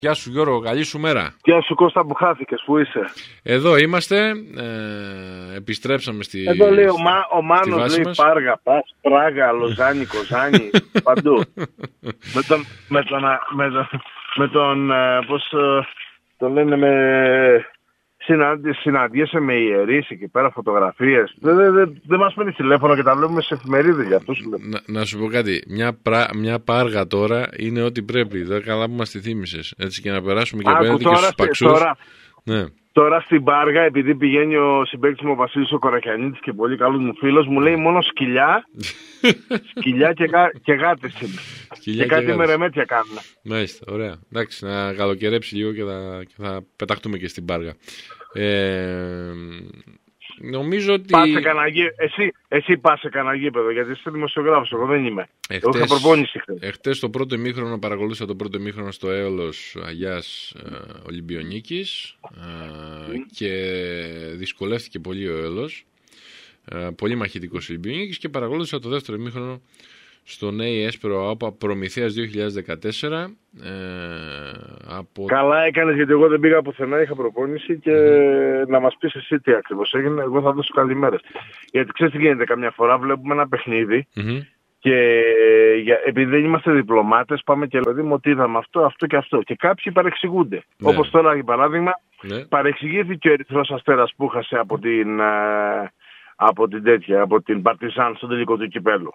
Γεια σου Γιώργο, καλή σου μέρα. Γεια σου Κώστα που χάθηκες, πού είσαι? Εδώ είμαστε, επιστρέψαμε στη Εδώ λέει ο Μάνος, λέει μας. Πάργα, Πας, Πράγα, Λοζάνη, Κοζάνη, παντού. με τον πώς το λένε, συναντιέσαι με ιερείς εκεί πέρα, φωτογραφίες. Δεν μας παίρνει τηλέφωνο και τα βλέπουμε σε εφημερίδες για αυτούς. Να σου πω κάτι, μια πάργα τώρα είναι ό,τι πρέπει. Δεν καλά που μας τη θύμισες. Έτσι και να περάσουμε και απέναντι και στους παξούς. Τώρα στην Πάργα, επειδή πηγαίνει ο συμπαίκτης μου ο Βασίλης ο Κορακιανίτης και πολύ καλός μου φίλος, μου λέει μόνο σκυλιά και γάτες είναι. Και κάτι με ρεμέτια κάνουν. Μάλιστα, ωραία. Εντάξει, να καλοκαιρέψει λίγο και θα πεταχτούμε και στην Πάργα. Νομίζω ότι... Εσύ πας σε κανένα γήπεδο, γιατί είσαι δημοσιογράφος, εγώ δεν είμαι. Εγώ είχα προπόνηση χθες. Εχθές το πρώτο ημίχρονο παρακολούθησα το πρώτο ημίχρονο στο Έολος Αγιάς Ολυμπιονίκης και δυσκολεύτηκε πολύ ο Έολος. Πολύ μαχητικός Ολυμπιονίκης και παρακολούθησα το δεύτερο ημίχρονο στο Νέη Έσπερο ΑΟΠΑ Προμηθέας 2014. Καλά έκανες, γιατί εγώ δεν πήγα πουθενά, είχα προπόνηση και να μας πεις εσύ τι ακριβώς έγινε, εγώ θα δώσω καλημέρες. Γιατί ξέρεις τι γίνεται, καμιά φορά βλέπουμε ένα παιχνίδι και επειδή δεν είμαστε διπλωμάτες πάμε και λέμε ότι είδαμε αυτό και αυτό και κάποιοι παρεξηγούνται. Όπως τώρα για παράδειγμα παρεξηγήθηκε ο Ερυθρός Αστέρας που χάσε από την Παρτιζάν στο τελικό του κυπέλου.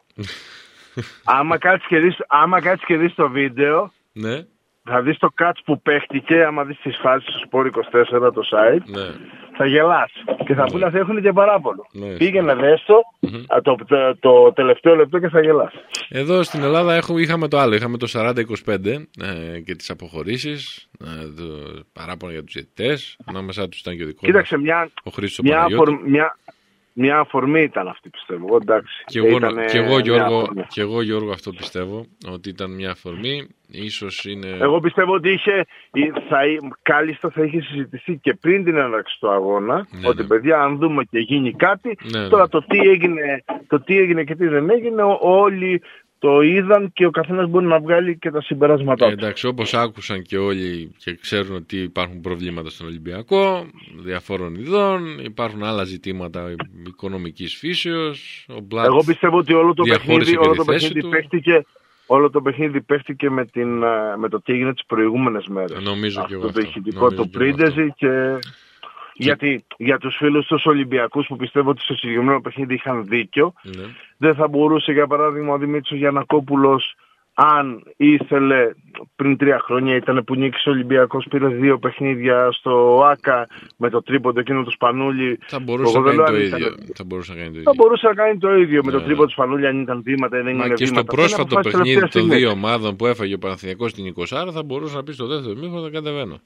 Άμα κάτσεις και δεις το βίντεο, θα δεις το κάτς που παίχτηκε, άμα δεις τις φάσεις του Sport 24 το site, θα γελάς. Και θα πούνε θα έχουν και παράπονο. Πήγαινε δέστο το τελευταίο λεπτό και θα γελάς. Εδώ στην Ελλάδα είχαμε το άλλο, είχαμε το 40-25 και τις αποχωρήσεις, το παράπονο για τους διαιτητές, ανάμεσά τους ήταν και ο δικός μας, ο Χρήστος ο Παναγιώτης. Μια αφορμή ήταν αυτή, πιστεύω. Εντάξει. Και εγώ Γιώργο αυτό πιστεύω, ότι ήταν μια αφορμή. Ίσως είναι... Εγώ πιστεύω ότι κάλλιστα θα είχε συζητηθεί και πριν την έναρξη του αγώνα, ότι παιδιά αν δούμε και γίνει κάτι, τώρα το τι έγινε και τι δεν έγινε, όλοι το είδαν και ο καθένας μπορεί να βγάλει και τα συμπεράσματά του. Εντάξει, όπως άκουσαν και όλοι και ξέρουν ότι υπάρχουν προβλήματα στον Ολυμπιακό, διαφόρων ειδών, υπάρχουν άλλα ζητήματα οικονομικής φύσεως. Εγώ πιστεύω ότι όλο το παιχνίδι παίχτηκε με το τι έγινε τις προηγούμενες μέρες. Νομίζω και εγώ αυτό. Το ηχητικό του Πρίντεζη και... Γιατί για τους φίλους τους Ολυμπιακούς που πιστεύω ότι στο συγκεκριμένο παιχνίδι είχαν δίκιο, δεν θα μπορούσε για παράδειγμα ο Δημήτρης Γιαννακόπουλος, αν ήθελε πριν 3 χρόνια ήταν που νίκησε ο Ολυμπιακός, πήρε 2 παιχνίδια στο ΆΚΑ με το τρίποντο εκείνο του Σπανούλη. Θα μπορούσε να κάνει το ίδιο. Θα μπορούσε να κάνει το ίδιο με το τρίποντο του Σπανούλη, αν ήταν βήματα ή δεν είναι βήματα. Και στο πρόσφατο παιχνίδι των 2 ομάδων που έφαγε ο Παναθηναϊκός στην 20, θα μπορούσε να πει στο δεύτερο μήχρονο θα κατεβαίνω.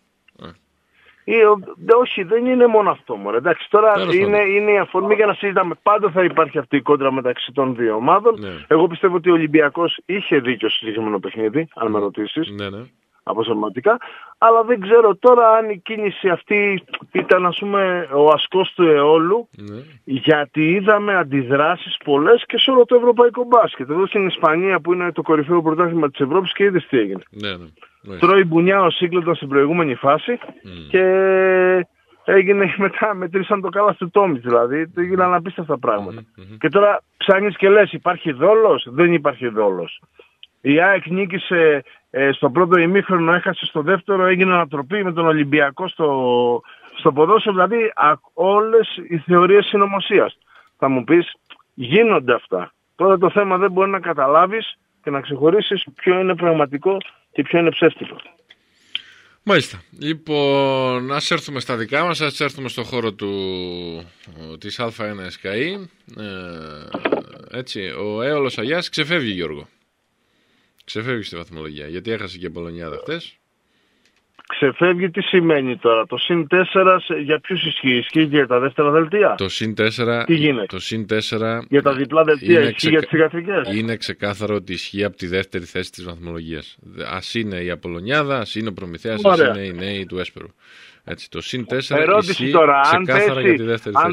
Όχι, δεν είναι μόνο αυτό, μωρέ. Εντάξει, τώρα είναι η αφορμή για να συζητάμε. Πάντα θα υπάρχει αυτή η κόντρα μεταξύ των δύο ομάδων. Εγώ πιστεύω ότι ο Ολυμπιακός είχε δίκιο στο συγκεκριμένο παιχνίδι, αν με ρωτήσεις, αποσωματικά. Αλλά δεν ξέρω τώρα αν η κίνηση αυτή ήταν, ας πούμε, ο ασκός του αιώλου, γιατί είδαμε αντιδράσεις πολλές και σε όλο το ευρωπαϊκό μπάσκετ. Εδώ στην Ισπανία που είναι το κορυφαίο πρωτάθλημα της Ευρώπης και είδες τι έγινε. Τρώει μπουνιά ο Σίγκλετον στην προηγούμενη φάση και έγινε μετά, μετρήσαν το καλά του Τόμιτς, δηλαδή έγιναν απίστευτα πράγματα. Και τώρα ψάχνεις και λες, υπάρχει δόλος? Δεν υπάρχει δόλος. Η ΑΕΚ νίκησε στο πρώτο ημίχρονο, έχασε στο δεύτερο, έγινε ανατροπή με τον Ολυμπιακό στο ποδόσφαιρο, δηλαδή όλες οι θεωρίες συνωμοσίας. Θα μου πεις, γίνονται αυτά. Τώρα το θέμα δεν μπορεί να καταλάβεις και να ξεχωρίσεις ποιο είναι πραγματικό και ποιο είναι ψεύτικο. Μάλιστα. Λοιπόν, ας έρθουμε στα δικά μας, ας έρθουμε στο χώρο της Α1 ΕΣΚΑΗ. Έτσι, ο Έολος Αγιάς ξεφεύγει, Γιώργο. Ξεφεύγει στη βαθμολογία, γιατί έχασε και Πολωνιάδα χτες. Ξεφεύγει τι σημαίνει τώρα? Το συν 4 για ποιους ισχύει? Ισχύει για τα δεύτερα δελτία? Το συν 4, τι γίνεται? Το συν 4 για τα διπλά δελτία ισχύει για τις θυγατρικές? Είναι ξεκάθαρο ότι ισχύει από τη δεύτερη θέση της βαθμολογίας. Ας είναι η Απολωνιάδα, ας είναι ο Προμηθέας, ας είναι οι νέοι του Έσπερου. Έτσι, το συν 4 ισχύει τώρα, ξεκάθαρα για τη δεύτερη θέση.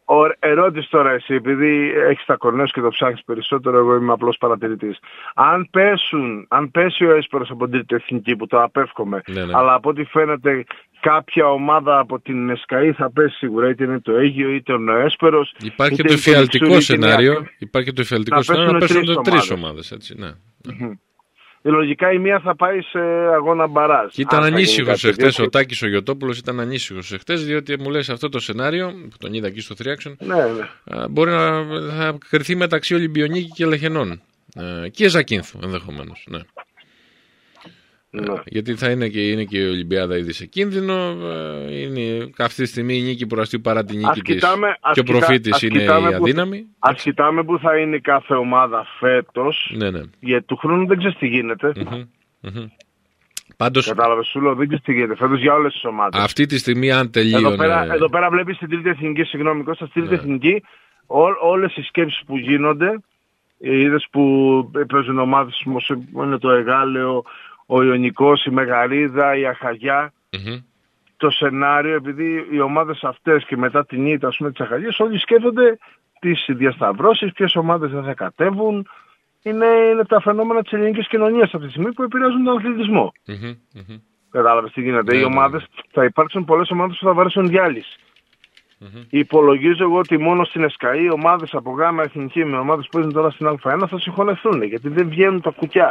Ερώτηση τώρα εσύ, επειδή έχεις τα κορνέους και το ψάχνεις περισσότερο, εγώ είμαι απλός παρατηρητής. Αν πέσει ο Έσπερος από την τρίτη εθνική, που το απέφχομαι, αλλά από ό,τι φαίνεται κάποια ομάδα από την ΕΣΚΑΗ θα πέσει σίγουρα, είτε είναι το Αίγυο είτε ο Έσπερος. Υπάρχει και το εφιαλτικό σενάριο, να πέσουν τρεις ομάδες, έτσι, ναι. Λογικά η μία θα πάει σε αγώνα μπαράζ. Και ήταν ανήσυχος εχθές ο Τάκης ο Γιωτόπουλος, ήταν ανήσυχος εχθές, διότι μου λέει σε αυτό το σενάριο, που τον είδα εκεί στο 3Action, μπορεί να θα κρυθεί μεταξύ Ολυμπιονίκη και Λεχενών. Και Ζακίνθου ενδεχομένως. Ναι. Γιατί θα είναι και η Ολυμπιάδα ήδη σε κίνδυνο. Είναι αυτή τη στιγμή η νίκη προαστίου παρά τη νίκη της. Και ο προφήτης είναι η αδύναμη. Ας κοιτάμε που θα είναι κάθε ομάδα φέτος. Γιατί του χρόνου δεν ξέρεις τι γίνεται. Πάντως, κατάλαβες, σου λέω, δεν ξέρεις τι γίνεται φέτος για όλες τις ομάδες. Αυτή τη στιγμή αν τελείωνε... Εδώ πέρα βλέπεις την τρίτη εθνική, συγγνώμη Κώστα, στην τρίτη εθνική όλες οι σκέψεις που γίνονται, είδες που παίζουν ομάδες όπως είναι το Εγάλεο, ο Ιωνικός, η Μεγαρίδα, η Αχαγιά, το σενάριο, επειδή οι ομάδες αυτές και μετά την ήττα, ας πούμε, της Αχαγίας, όλοι σκέφτονται τις διασταυρώσεις, ποιες ομάδες δεν θα κατέβουν. Είναι τα φαινόμενα της ελληνικής κοινωνίας αυτή τη στιγμή που επηρεάζουν τον αθλητισμό. Κατάλαβες τι γίνεται. Οι ομάδες, θα υπάρξουν πολλές ομάδες που θα βαρέσουν διάλυση. Υπολογίζω εγώ ότι μόνο στην ΕΣΚΑΗ ομάδες από γάμα εθνική με ομάδες που παίζουν τώρα στην Α1 θα συγχωνευτούν, γιατί δεν βγαίνουν τα κουκιά.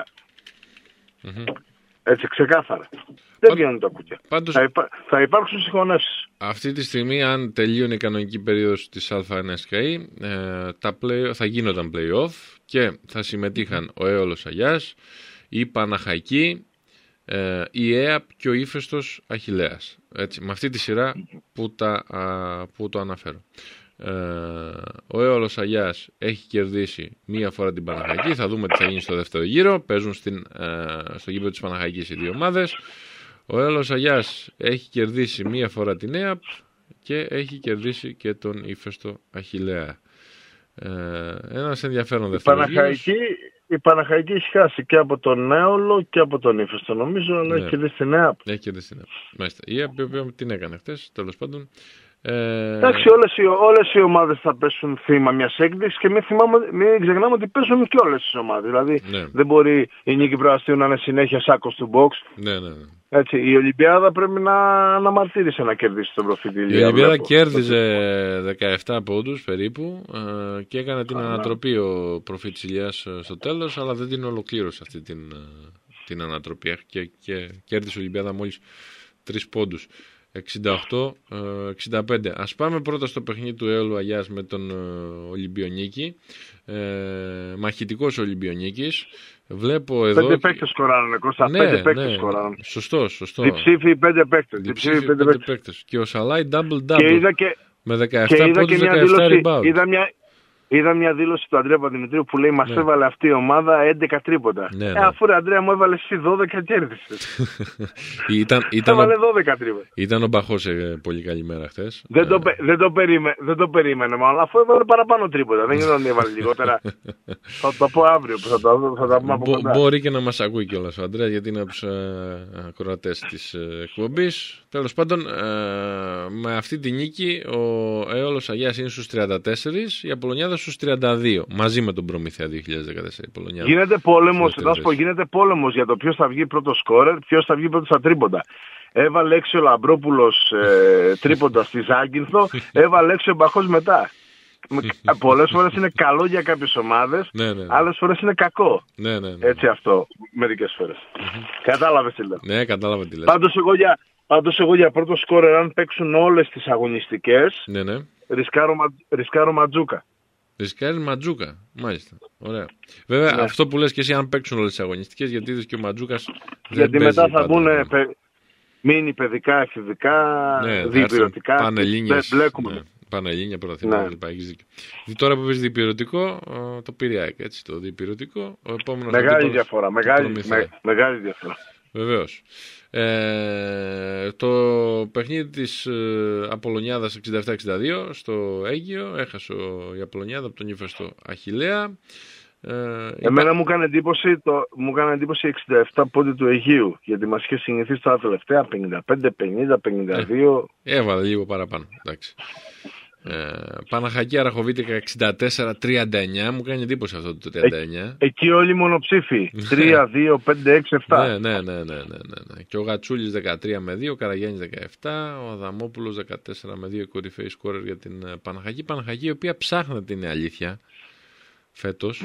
Έτσι ξεκάθαρα. Δεν βγαίνουν τα κουκιά. Πάντως, θα υπάρξουν συγχωνεύσεις. Αυτή τη στιγμή, αν τελείωνε η κανονική περίοδος της Α1 ΕΣΚΑΗ, θα γίνονταν play-off και θα συμμετείχαν ο Έολος Αγιάς, η Παναχαϊκή, η ΕΑΠ και ο Ύφεστος Αχιλλέας. Έτσι, με αυτή τη σειρά που το αναφέρω. Ο Έολος Αγιάς έχει κερδίσει μία φορά την Παναχαϊκή. Θα δούμε τι θα γίνει στο δεύτερο γύρο. Παίζουν στο γήπεδο της Παναχαϊκής οι δύο ομάδες. Ο Έολος Αγιάς έχει κερδίσει μία φορά την ΕΑΠ και έχει κερδίσει και τον Ύφεστο Αχιλλέα. Ένας ενδιαφέρον δεύτερος γύρος. Η Παναχαϊκή έχει χάσει και από τον Έολο και από τον Ύφεστο, νομίζω, αλλά έχει κερδίσει την ΕΑΠ. Έχει κερδίσει την ΕΑΠ. Μάλιστα. Η ΕΑΠ την έκανε χτες, τέλος πάντων. Εντάξει, όλες οι ομάδες θα πέσουν θύμα μιας έκδικης και μην ξεχνάμε ότι πέσουν και όλες τις ομάδες. Δηλαδή δεν μπορεί η νίκη προαστίου να είναι συνέχεια σάκος του box. Έτσι, η Ολυμπιάδα πρέπει να αναμαρτύρησε να κερδίσει τον προφήτη. Η Ολυμπιάδα κέρδιζε 17 πόντους περίπου και έκανε την ανατροπή ο προφήτης Ηλιάς στο τέλος, αλλά δεν την ολοκλήρωσε αυτή την ανατροπή και κέρδισε η Ολυμπιάδα μόλις 3 πόντους. 68-65. Ας πάμε πρώτα στο παιχνίδι του Έολου Αγιάς με τον Ολυμπιονίκη. Μαχητικός Ολυμπιονίκης. Βλέπω εδώ... 5 παίκτες σκοράρουν, Κώστα. 5 παίκτες σκοράρουν. Σωστό. Διψήφιοι 5 παίκτες. Και ο Σαλάι double-double. Με 17 πόντους, 17 rebound. Είδα μια δήλωση του Αντρέα Παπαδημητρίου που λέει μας έβαλε αυτή η ομάδα 11 τρίποτα. Αφού ρε Αντρέα μου έβαλε εσύ 12 κέρδισες. Έβαλε 12 τρίποτα. Ήταν ο Μπαχός σε πολύ καλή μέρα χθες. Δεν το περίμενε μάλλον, αφού έβαλε παραπάνω τρίποτα. Δεν ήταν ότι έβαλε λιγότερα. Θα το πω αύριο, θα τα πούμε από κοντά. Μπορεί και να μας ακούει κιόλας ο Αντρέας, γιατί είναι από τους ακροατές της εκπομπής. Τέλος πάντων, με αυτή τη νίκη ο Έολος Αγιάς είναι στους 34, η Απολωνιάδα στους 32, μαζί με τον Προμηθέα 2014. Γίνεται πόλεμος, θα σου πω, γίνεται πόλεμος για το ποιος θα βγει πρώτος σκόρερ, ποιος θα βγει πρώτος στα τρίποντα. Έβαλε έξω ο Λαμπρόπουλος τρίποντα στη Ζάκυνθο, έβαλε έξω ο Μπαχός μετά. Πολλές φορές είναι καλό για κάποιες ομάδες, άλλες φορές είναι κακό. Έτσι αυτό, μερικές φορές. Κατάλαβες τι λέω. Ναι, κατάλαβα τι λες. Πάντως εγώ για πρώτο σκόρερ, αν παίξουν όλες τις αγωνιστικές, ρισκάρω Ματζούκα. Ρισκάρει Ματζούκα, μάλιστα. Ωραία. Βέβαια, αυτό που λες και εσύ, αν παίξουν όλες τις αγωνιστικές, γιατί είδες και ο Ματζούκας. Γιατί μετά θα μπουν μίνι παιδικά, εφηβικά, διπυρωτικά. Πανελλήνιες. Πανελλήνια, πρωταθλήματα κλπ. Έχεις δίκιο. Τώρα που παίζει διπυρωτικό, το πήρε ΑΕΚ, έτσι, το διπυρωτικό. Μεγάλη διαφορά. Μεγάλη διαφορά. Βεβαίως. Το παιχνίδι της Απολωνιάδας 67-62 στο Αίγυο, έχασε η Απολωνιάδα από τον Ύφεστο Αχιλλέα. Εμένα μου έκανε εντύπωση 67 πόντι του Αιγείου, γιατί μας είχε συνηθίσει τα τελευταία 55, 50, 52. Έβαλε λίγο παραπάνω, εντάξει. Παναχαϊκή Αραχοβίτικα 64-39. Μου κάνει εντύπωση αυτό το 39. Εκεί όλοι οι μονοψήφοι. 3, 2, 5, 6, 7. Ναι. Και ο Γατσούλης 13-2, ο Καραγιάννης 17, ο Αδαμόπουλος 14-2, οι κορυφαίοι σκόρερ για την Παναχαϊκή. Παναχαϊκή η οποία ψάχνεται, είναι αλήθεια, φέτος.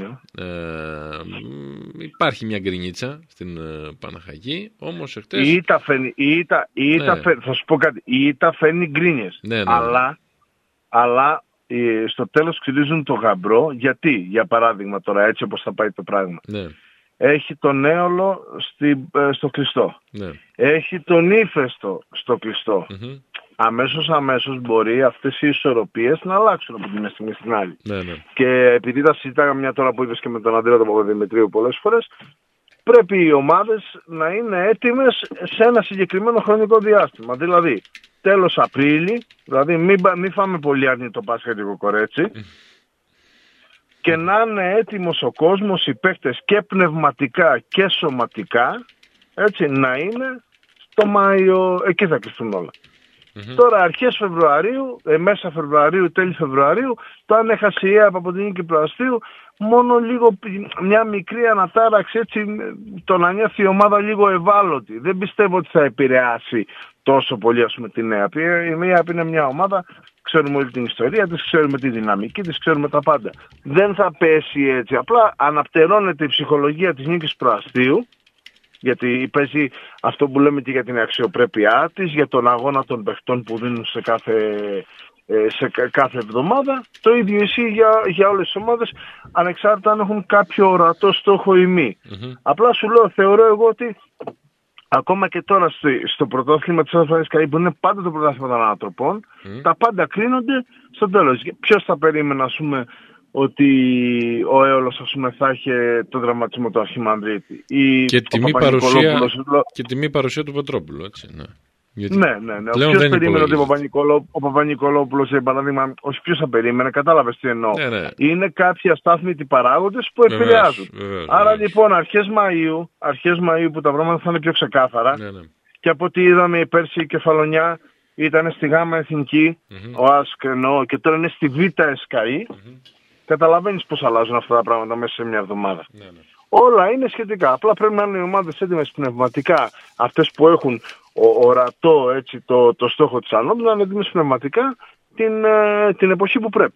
Υπάρχει μια γκρινίτσα στην Παναχαϊκή, όμως εχθές... Η ήττα θα σου πω κάτι, η ήττα φέρνει γκρίνιες. Ναι. Αλλά στο τέλος ξυλίζουν το γαμπρό. Γιατί, για παράδειγμα τώρα, έτσι όπως θα πάει το πράγμα. Ναι. Έχει τον Έολο στο κλειστό. Ναι. Έχει τον Ύφεστο στο κλειστό. Αμέσως μπορεί αυτές οι ισορροπίες να αλλάξουν από τη μια στιγμή στην άλλη. Ναι. Και επειδή τα συζητάγαμε μια τώρα που είδες και με τον Αντρέα τον Παπαδημητρίου πολλές φορές, πρέπει οι ομάδες να είναι έτοιμες σε ένα συγκεκριμένο χρονικό διάστημα. Δηλαδή, τέλος Απρίλη, δηλαδή μην φάμε πολύ αρνητό πασχετικό κορέτσι, και να είναι έτοιμος ο κόσμος, οι παίκτες και πνευματικά και σωματικά, έτσι, να είναι στο Μάιο, εκεί θα κλειστούν όλα. Τώρα αρχές Φεβρουαρίου, μέσα Φεβρουαρίου, τέλη Φεβρουαρίου, το αν έχασε η ΕΑΠ από την νίκη Προαστίου, μόνο λίγο, μια μικρή ανατάραξη, έτσι, το να νιώθει η ομάδα λίγο ευάλωτη. Δεν πιστεύω ότι θα επηρεάσει τόσο πολύ, ας πούμε, την ΕΑΠ. Η ΕΑΠ είναι μια ομάδα, ξέρουμε όλη την ιστορία της, ξέρουμε τη δυναμική της, ξέρουμε τα πάντα. Δεν θα πέσει έτσι, απλά αναπτερώνεται η ψυχολογία της νίκης Προαστίου, γιατί παίζει αυτό που λέμε και για την αξιοπρέπειά της, για τον αγώνα των παιχτών που δίνουν σε κάθε εβδομάδα. Το ίδιο ισχύει για όλες τις ομάδες, ανεξάρτητα αν έχουν κάποιο ορατό στόχο ή μη. Απλά σου λέω, θεωρώ εγώ ότι ακόμα και τώρα στο πρωτάθλημα της Ασφαλής Καρύμπου, που είναι πάντα το πρωτάθλημα των ανατροπών, τα πάντα κρίνονται στο τέλος. Ποιος θα περίμενε, ας πούμε, ότι ο Έολος, ας πούμε, θα είχε το δραματισμό του Αρχιμανδρίτη και τη μη παρουσία του Πετρόπουλου, έτσι, ναι. Γιατί ναι. Ποιος περίμενε ότι ο Παπα-Νικολόπουλος, για παράδειγμα, όχι ποιος θα περίμενε, κατάλαβες τι εννοώ. Ναι. Είναι κάποιοι αστάθμιτοι παράγοντες που επηρεάζουν. Άρα λοιπόν αρχές Μαΐου που τα πράγματα θα είναι πιο ξεκάθαρα, και από ό,τι είδαμε η πέρσι η Κεφαλονιά ήταν στη Γάμα Εθνική, ο ΑΣΚ εννοώ, και τώρα είναι στη Β' ΕΣΚΑΗ. Καταλαβαίνεις πώς αλλάζουν αυτά τα πράγματα μέσα σε μια εβδομάδα. Όλα είναι σχετικά. Απλά πρέπει να είναι οι ομάδες έτοιμες πνευματικά, αυτές που έχουν ορατό, έτσι, το στόχο της ανώδου, να είναι έτοιμες πνευματικά την εποχή που πρέπει.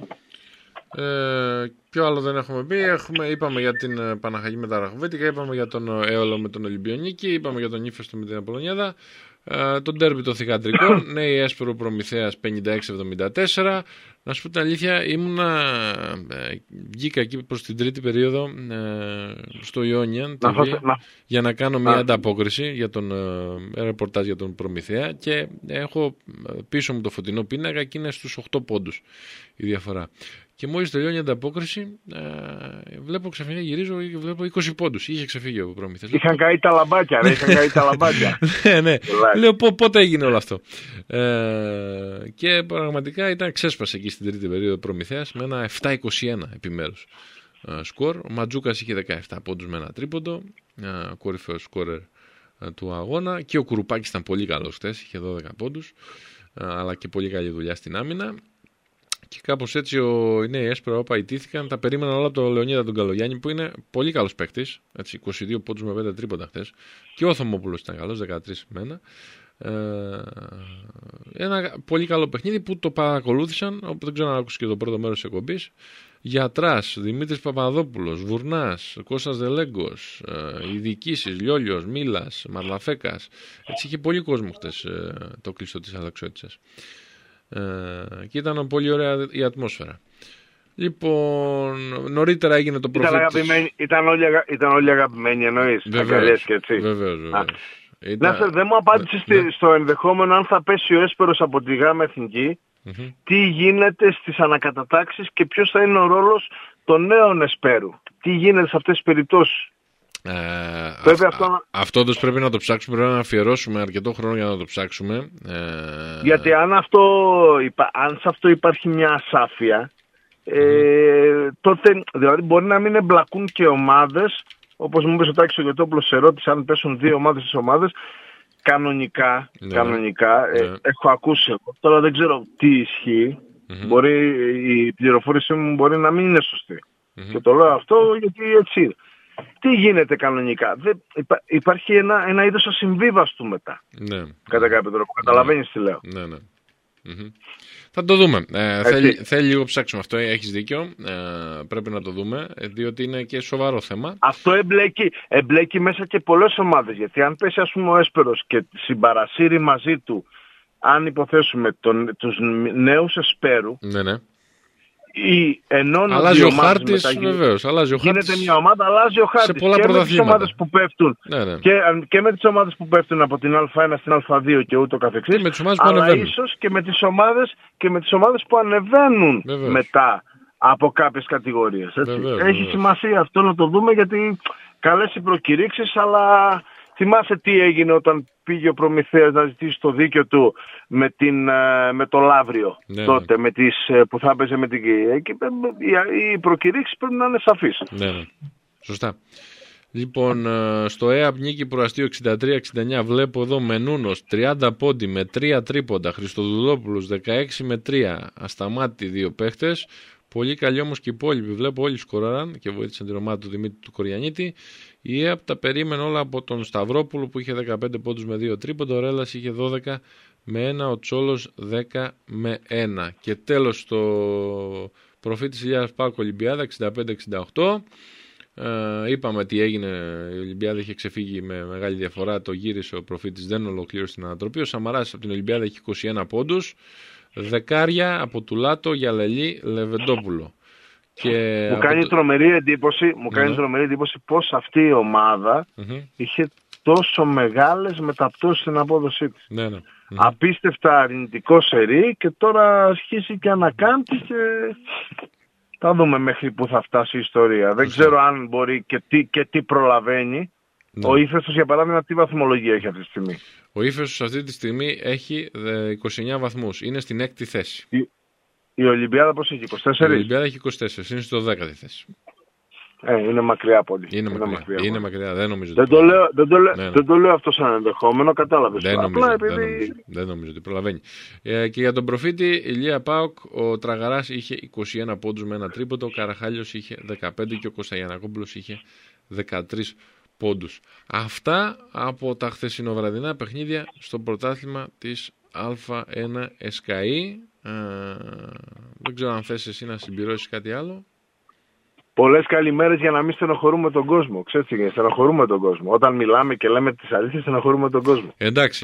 Ποιο άλλο δεν έχουμε πει? Είπαμε για την Παναχαϊκή με τα Αραχοβίτικα, είπαμε για τον Έολο με τον Ολυμπιονίκη, είπαμε για τον Ύφεστο με την Απολλωνιάδα. Το ντέρμπι των θυγατρικών, Νέη Έσπερο Προμηθέας 56-74. Να σου πω την αλήθεια, βγήκα εκεί προς την τρίτη περίοδο στο Ιόνιαν για να κάνω μια ανταπόκριση για τον ρεπορτάζ για τον Προμηθέα, και έχω πίσω μου το φωτεινό πίνακα και είναι στους 8 πόντους η διαφορά. Και μόλις τελειώνει η ανταπόκριση, βλέπω ξαφνικά, γυρίζω και βλέπω 20 πόντους. Είχε ξεφύγει ο Προμηθέας. Είχαν καεί τα λαμπάκια, ναι. Λέω πότε έγινε όλο αυτό. Και πραγματικά ξέσπασε εκεί στην τρίτη περίοδο Προμηθέας με ένα 7-21 επιμέρους σκορ. Ο Ματζούκας είχε 17 πόντους με ένα τρίποντο, κορυφαίο σκόρερ του αγώνα. Και ο Κουρουπάκης ήταν πολύ καλός χτες, είχε 12 πόντους, αλλά και πολύ καλή δουλειά στην άμυνα. Και κάπως έτσι οι νέοι Έσπερο ιτήθηκαν. Τα περίμεναν όλα από τον Λεωνίδα τον Καλογιάννη, που είναι πολύ καλός παίκτης. 22 πόντους με 5 τρίποντα χθες. Και ο Θωμόπουλος ήταν καλός, 13 με 1. Ένα πολύ καλό παιχνίδι που το παρακολούθησαν, όπου δεν ξέρω αν άκουσε και το πρώτο μέρος της εκπομπής. Γιατράς, Δημήτρης Παπαδόπουλος, Βουρνάς, Κώστας Δελέγκος, οι διοικήσεις, Λιόλιος, Μίλας, Μαρλαφέκας. Έτσι είχε πολύ κόσμο χτες το κλειστό της Αδαξιώτισσας. Και ήταν πολύ ωραία η ατμόσφαιρα. Λοιπόν, νωρίτερα έγινε το προφήτη. Ήταν όλοι αγαπημένοι, εννοείς. Βεβαίως. Δεν μου απάντησες στο ενδεχόμενο αν θα πέσει ο Έσπερος από τη Γάμα Εθνική, τι γίνεται στις ανακατατάξεις και ποιος θα είναι ο ρόλος των νέων Εσπέρου. Τι γίνεται σε αυτές τις περιπτώσεις. Αυτό όντως πρέπει να το ψάξουμε, πρέπει να αφιερώσουμε αρκετό χρόνο για να το ψάξουμε. Γιατί αν σε αυτό υπάρχει μια ασάφεια, τότε δηλαδή μπορεί να μην εμπλακούν και ομάδες, όπως μου είπε ο Τάκης ο Γετόπουλος, σε ερώτηση αν πέσουν δύο ομάδες στις ομάδες. Κανονικά, έχω ακούσει εγώ, τώρα δεν ξέρω τι ισχύει, Η πληροφόρησή μου μπορεί να μην είναι σωστή. Και το λέω αυτό γιατί έτσι είναι. Τι γίνεται κανονικά? Υπάρχει ένα είδος ασυμβίβαστου μετά. Ναι. Κατά κάποιο τρόπο. Καταλαβαίνεις τι λέω. Ναι. Θα το δούμε. Θέλει λίγο ψάξουμε αυτό. Έχεις δίκιο. Πρέπει να το δούμε. Διότι είναι και σοβαρό θέμα. Αυτό εμπλέκει μέσα και πολλές ομάδες. Γιατί αν πέσει ας πούμε ο Έσπερος και συμπαρασύρει μαζί του, αν υποθέσουμε τους νέους Εσπέρου, ναι. Ή ενώνουν αλλάζει ο χάρτης, βεβαίως. Γίνεται μια ομάδα, αλλάζει ο χάρτης. Και με τις ομάδες που πέφτουν. Ναι. Και με τις ομάδες που πέφτουν από την Α1 στην Α2 και ούτω καθεξής. Αλλά ίσως και με τις ομάδες που ανεβαίνουν μετά από κάποιες κατηγορίες. Έχει σημασία αυτό να το δούμε, γιατί καλές οι προκηρύξεις, αλλά θυμάσαι τι έγινε όταν πήγε ο Προμηθέας να ζητήσει το δίκαιο του με το Λαύριο, τότε, που θα έπαιζε με την Κυριακή. Οι προκηρύξεις πρέπει να είναι σαφείς. Ναι. Σωστά. Λοιπόν, στο ΕΑΠ νίκη Προαστίου 63-69 βλέπω εδώ Μενούνος 30 πόντι με 3 τρίποντα, Χριστοδουλόπουλος 16 με 3, ασταμάτητοι 2 παίχτες. Πολύ καλή όμως και οι υπόλοιποι. Βλέπω όλοι σκοράραν και βοήθησαν την ομάδα του Δημήτρη του Κοριανίτη. Η ΕΑΠ τα περίμενε όλα από τον Σταυρόπουλο που είχε 15 πόντους με 2 τρίποντα. Ο Ρέλλας είχε 12 με 1. Ο Τσόλος 10 με 1. Και τέλος στο προφή της Ηλίας ΠΑΟΚ Ολυμπιάδα 65-68. Είπαμε τι έγινε. Η Ολυμπιάδα είχε ξεφύγει με μεγάλη διαφορά. Το γύρισε ο προφήτης, δεν ολοκλήρωσε την ανατροπή. Ο Σαμαράς από την Ολυμπιάδα έχει 21 πόντους. Δεκάρια από Τουλάτο, Γιαλελή, Λεβεντόπουλο. Και μου κάνει τρομερή εντύπωση πως αυτή η ομάδα είχε τόσο μεγάλες μεταπτώσεις στην απόδοσή της. Ναι. Απίστευτα αρνητικό σερί και τώρα αρχίσει και ανακάμπτει και θα δούμε μέχρι που θα φτάσει η ιστορία. Δεν ξέρω αν μπορεί και τι προλαβαίνει. Ο Ύφεστος για παράδειγμα τι βαθμολογία έχει αυτή τη στιγμή? Ο Ύφεστος αυτή τη στιγμή έχει 29 βαθμούς. Είναι στην 6η θέση. Η Ολυμπιάδα πώς έχει? 24? Η Ολυμπιάδα έχει 24. Είναι στο 10η θέση. Είναι μακριά πολύ. Είναι μακριά. Δεν νομίζω. Δεν το λέω αυτό σαν ενδεχόμενο. Κατάλαβες. Δεν νομίζω ότι προλαβαίνει. Και για τον προφήτη Ηλία ΠΑΟΚ, ο Τραγαράς είχε 21 πόντους με 1 τρίποντο. Ο Καραχάλιος είχε 15 και ο Κωνσταντινακόπουλος είχε 13 πόντους. Αυτά από τα χθεσινοβραδινά παιχνίδια στο πρωτάθλημα της Α1 ΕΣΚΑΗ. Δεν ξέρω αν θες εσύ να συμπληρώσεις κάτι άλλο. Πολλές καλημέρες για να μην στενοχωρούμε τον κόσμο. Ξέρετε τι, στενοχωρούμε τον κόσμο. Όταν μιλάμε και λέμε τις αλήθειες, στενοχωρούμε τον κόσμο. Εντάξει.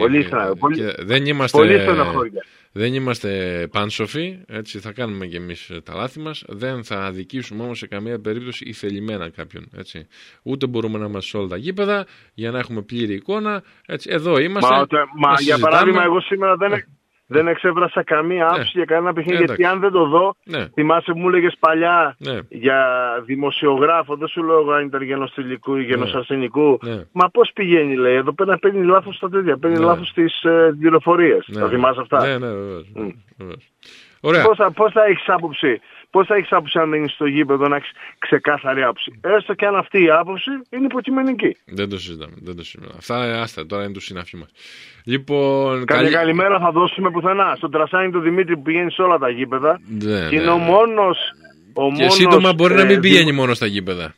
Δεν είμαστε πάνσοφοι, έτσι θα κάνουμε και εμείς τα λάθη μας. Δεν θα αδικήσουμε όμως σε καμία περίπτωση ηθελημένα κάποιον. Έτσι. Ούτε μπορούμε να είμαστε σε όλα τα γήπεδα για να έχουμε πλήρη εικόνα. Έτσι. Εδώ είμαστε. Για παράδειγμα, εγώ σήμερα δεν εξέφρασα καμία άποψη για κανένα παιχνίδι, γιατί αν δεν το δω, θυμάσαι που μου έλεγες παλιά για δημοσιογράφο, δεν σου λέω αν ήταν γενοστηλικού ή γενοσαρσενικού. Μα πώς πηγαίνει, λέει, εδώ πέρα παίρνει λάθος στα τέτοια, παίρνει λάθος στις πληροφορίες. Θα θυμάσαι αυτά? Ναι, βεβαίως. Ωραία. Πώς θα έχεις άποψη? Πώς θα έχεις άποψη αν μείνεις στο γήπεδο να έχεις ξεκάθαρη άποψη? Έστω και αν αυτή η άποψη είναι υποκειμενική. Δεν το συζητάμε. Αυτά άστα, τώρα είναι το συνάφι μας. Λοιπόν, καλημέρα θα δώσουμε πουθενά. Στον Τρασάνι του Δημήτρη που πηγαίνει σε όλα τα γήπεδα. Και είναι ο μόνος... Και σύντομα μπορεί να μην πηγαίνει μόνο στα γήπεδα.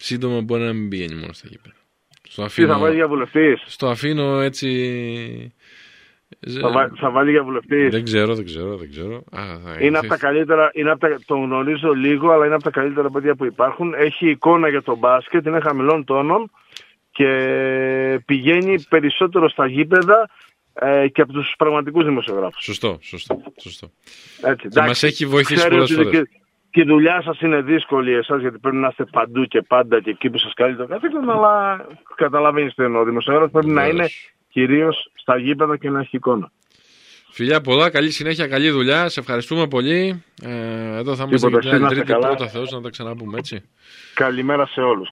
Τι θα βάλει για βουλευτής? Στο αφήνω έτσι... Θα βάλει για βουλευτής? Δεν ξέρω. Είναι από τα καλύτερα, τον γνωρίζω λίγο, αλλά είναι από τα καλύτερα παιδιά που υπάρχουν. Έχει εικόνα για τον μπάσκετ, είναι χαμηλών τόνων και πηγαίνει περισσότερο στα γήπεδα και από τους πραγματικούς δημοσιογράφους. Σωστό. Έτσι, και μας έχει βοηθήσει πολλές φορές. Και η δουλειά σας είναι δύσκολη εσάς, γιατί πρέπει να είστε παντού και πάντα και εκεί που σας καλεί το καθήκον, αλλά καταλαβαίνεις τι εννοώ. Ο δημοσιογράφος πρέπει να είναι κυρίως στα γήπεδα και να έχει εικόνα. Φιλιά πολλά, καλή συνέχεια, καλή δουλειά. Σε ευχαριστούμε πολύ. Εδώ θα είμαστε και την άλλη Τρίτη, πρώτα Θεός, να τα ξαναπούμε, έτσι. Καλημέρα σε όλους.